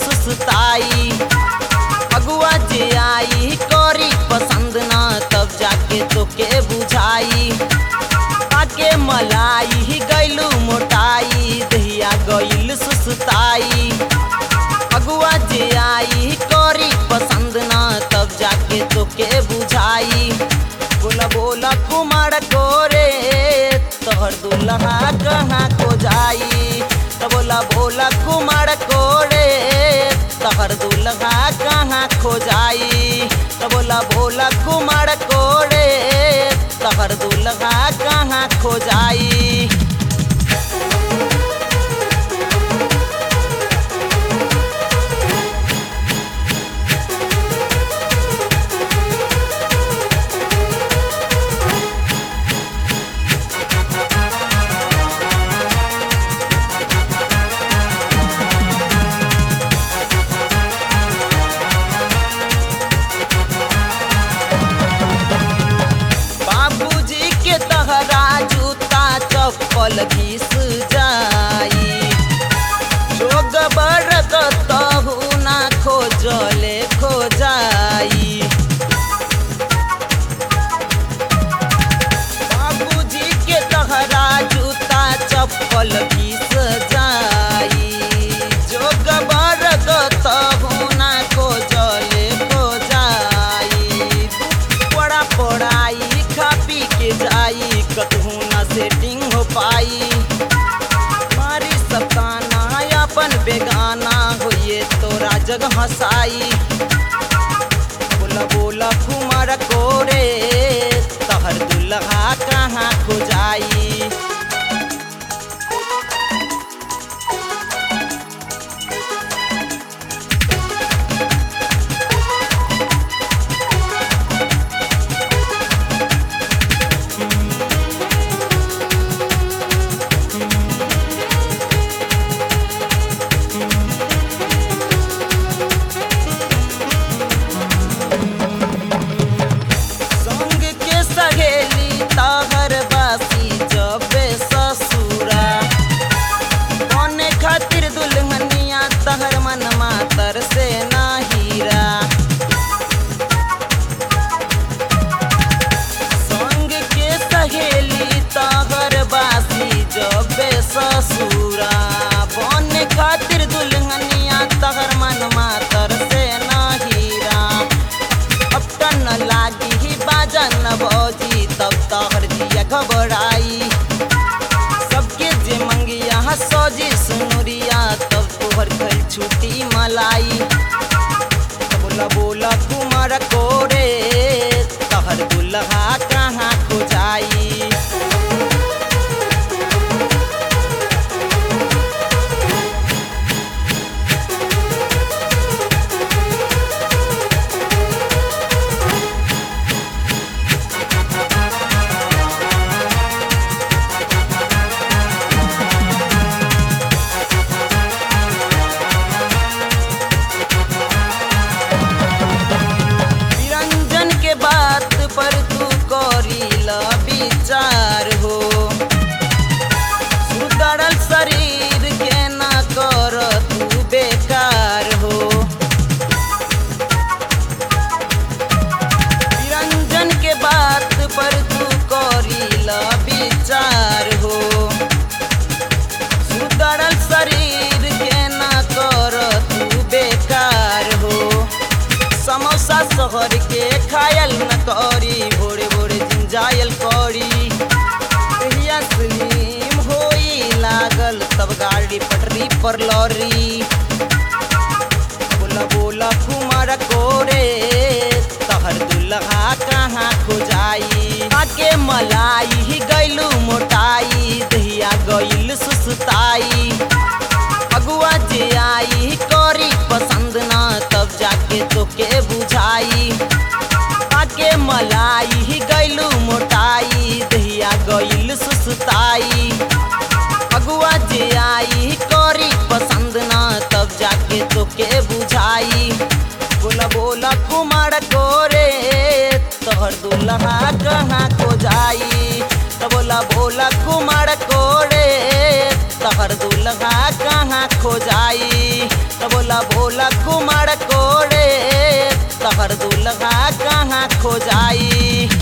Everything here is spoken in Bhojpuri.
सुस्ताई। अगुआ जे आई करी पसंद ना तब जाके तोके बुझाई। आके मलाई गैलू मोटाई दहिया गइल सुस्ताई। अगुआ जे आई करी पसंद ना तब जाके तोके बुझाई। बोला बोला कुमार कोरे तोहर दुल्हा कहाँ को जाई। तो बोला बोला कुमार कोरे तोहर दुल्हा कहाँ खो जाई। तो बोला बोला कुमार कोरे तोहर दुल्हा कहाँ खो जाई। चप्पल घिस जाई जोग बरत तहु ना खोजले खो जाई। बाबूजी के तहरा जूता चप्पल घिस जाई जोग बरत तहु ना खोजले खो जाई। बड़ा पढ़ाई खा पी के जाई कतहू ना सेटिंग हो पाई। मारी सताना अपन बेगाना होइए तोरा जग हंसाई। बोला बोला कुमार कोरे तहर दुल्हा कहाँ खो जाई। तहर मन मातर से ना हीरा संग के सहेली तहर बासी जब ससुरा बन खातिर दुल्हनिया तहर मन मातर से ना हीरा। अब टन लागी ही बाजन भौजी तब तहर जिया घबराई। सबके जे मंगिया सजी सुनुरिया तब तोहर घर छुट्टी मलाई। बोला बोला कुमार कोरे तहर दुल्हा कहाँ खो जाई। पर तू करीला विचार हो सुधरल शरीर के ना कर तू बेकार हो। निरंजन के बात पर तू करीला विचार हो सुधरल शरीर के ना कर तू बेकार हो। समोसा शहर के खायल न करी भोरे भोरे जिंजायल करी। स्लीम होई लागल तब गाड़ी पटरी पर लौरी। बोला बोला कुमार कोरे तहर दुल्हा कहाँ खो जाई। आके मलाई गैलू मोटाई दहिया गइल सुस्ताई। अगुआ जे आई करी पसंद ना तब जाके तोके बुझाई। आके मलाई गैलू मोटाई दहिया गइल सुस्ताई। अगुआ जे आई करी पसंद ना तब जाके तोके बुझाई। बोला बोला कुमार कोरे तोहर दुल्हा कहाँ खो जाई। तो बोला बोला कुमार कोरे तोहर दुल्हा कहाँ खो जाई। तो बोला बोला कुमार कोड़े तहर दुल्हा कहाँ खो जाई।